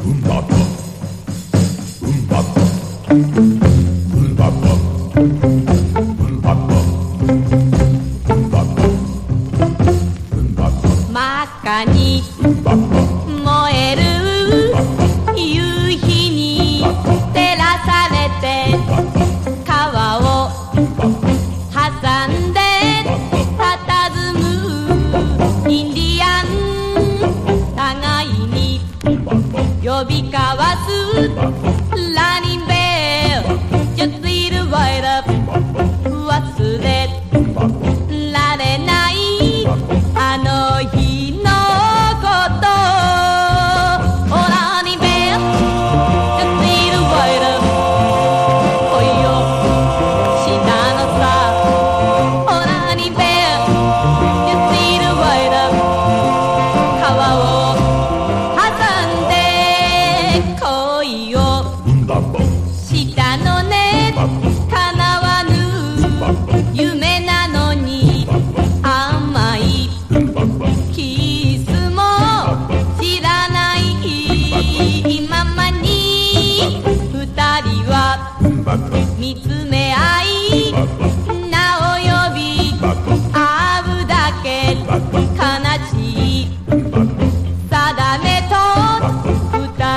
真っ赤に燃える夕日に照らされて川を挟んで佇むインディアン互いに呼び交わす